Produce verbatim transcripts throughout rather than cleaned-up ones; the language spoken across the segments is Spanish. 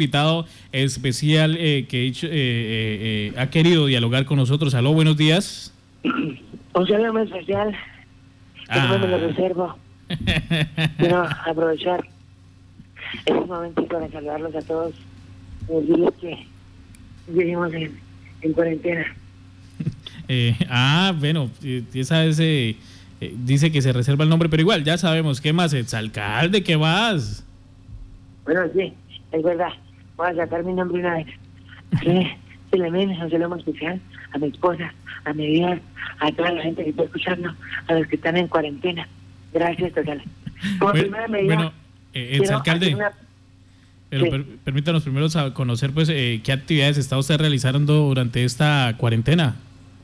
invitado especial eh, que eh, eh, ha querido dialogar con nosotros. Aló, buenos días. Un saludo muy especial. Ah. Yo me lo reservo. Quiero aprovechar este momentito para saludarlos a todos y decirles que vivimos en, en cuarentena. Eh, ah, bueno, esa es, eh, eh, dice que se reserva el nombre, pero igual, ya sabemos. ¿Qué más? Exalcalde, ¿qué más? Bueno, sí, es verdad. Voy a sacar mi nombre una vez. Así se le menos, un saludo especial a mi esposa, a mi vida, a toda la gente que está escuchando, a los que están en cuarentena. Gracias, total. Como bueno, primera medida, bueno eh, exalcalde, una... pero sí. per, permítanos primero conocer pues eh, qué actividades está usted realizando durante esta cuarentena.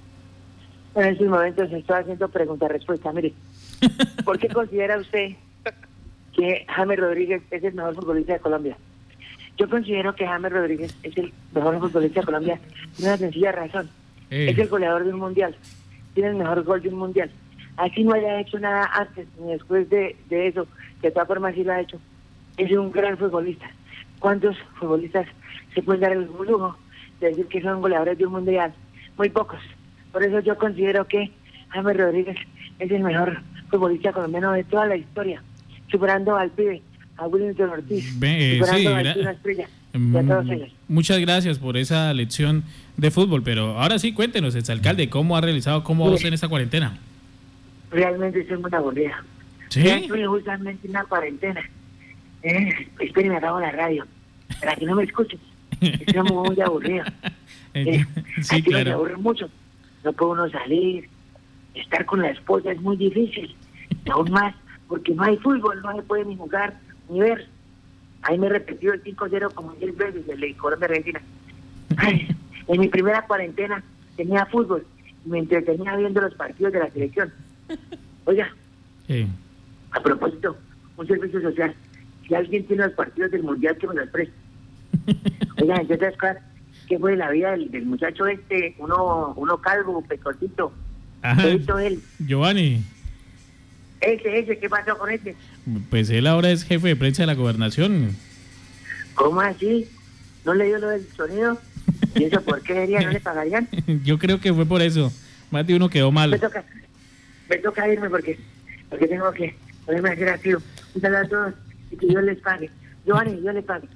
En estos momentos estoy haciendo pregunta-respuesta. Mire, ¿por qué considera usted que James Rodríguez es el mejor futbolista de Colombia? Yo considero que James Rodríguez es el mejor futbolista de Colombia por una sencilla razón. Eh. Es el goleador de un mundial. Tiene el mejor gol de un mundial. Así no haya hecho nada antes ni después de, de eso, que de todas formas sí lo ha hecho. Es un gran futbolista. ¿Cuántos futbolistas se pueden dar el lujo de decir que son goleadores de un mundial? Muy pocos. Por eso yo considero que James Rodríguez es el mejor futbolista colombiano de toda la historia, superando al pibe, a Willington Ortiz, Be, eh, superando sí, a Antuna Estrella y a todos ellos. Muchas gracias por esa lección de fútbol, pero ahora sí, cuéntenos, exalcalde, ¿cómo ha realizado, cómo va usted en esta cuarentena? Realmente estoy muy aburrida. ¿Sí? Ya estoy justamente en una cuarentena. Eh, esperen, me apago la radio, para que no me escuchen. Estoy muy aburrido. Eh, sí, aquí me claro. aburre mucho. No puede uno salir, estar con la esposa es muy difícil, y aún más porque no hay fútbol, no se puede ni jugar ni ver. Ahí me repetió el cinco cero como diez veces el de Colombia-Argentina. Ay, en mi primera cuarentena tenía fútbol y me entretenía viendo los partidos de la selección. Oiga, Sí. a propósito, un servicio social, si alguien tiene los partidos del mundial que me los preste. Oiga, entre otras cosas, ¿qué fue la vida del, del muchacho este, uno uno calvo, pecorcito? Ajá. ¿Qué hizo él? Giovanni, Ese, ese, ¿qué pasó con ese? pues él ahora es jefe de prensa de la gobernación. ¿Cómo así? ¿No le dio lo del sonido? ¿Y eso por qué sería? ¿No le pagarían? Yo creo que fue por eso. Más de uno quedó Me mal. toca, me toca irme porque, porque tengo que ponerme a hacer así. Un saludo a todos y que Dios les pague. Giovanni, Dios les pague.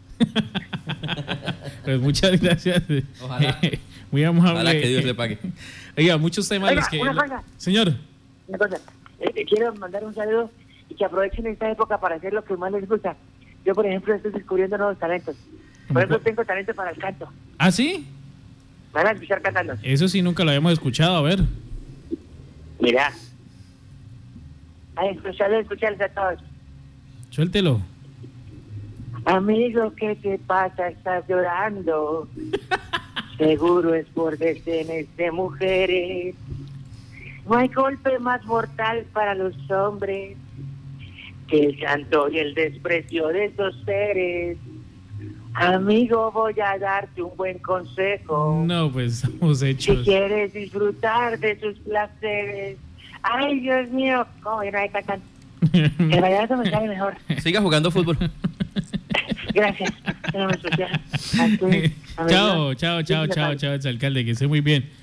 Pues muchas gracias. Ojalá. Muy amable. Ojalá que Dios le pague. Oiga, muchos temas Oiga, los que... una cosa. Señor. Una cosa, eh, quiero mandar un saludo y que aprovechen esta época para hacer lo que más les gusta. Yo, por ejemplo, estoy descubriendo nuevos talentos. Por ejemplo, tengo talento para el canto. ¿Ah, sí? Van a escuchar cantando. Eso sí nunca lo habíamos escuchado, a ver. Mira. Ay, escuchalo, escuchalo a todos. Suéltelo. Amigo, ¿qué te pasa? Estás llorando. Seguro es por decenas de mujeres. No hay golpe más mortal para los hombres que el llanto y el desprecio de esos seres. Amigo, voy a darte un buen consejo. No, pues estamos Si hechos. quieres disfrutar de sus placeres. Ay, Dios mío, cómo yo no hay cantando. El vallenato me sale mejor. Siga jugando fútbol. Gracias. Tenemos especial. A ustedes, a mi Chao, Dios. chao, chao, Dios les chao, pague. chao, alcalde, que esté muy bien.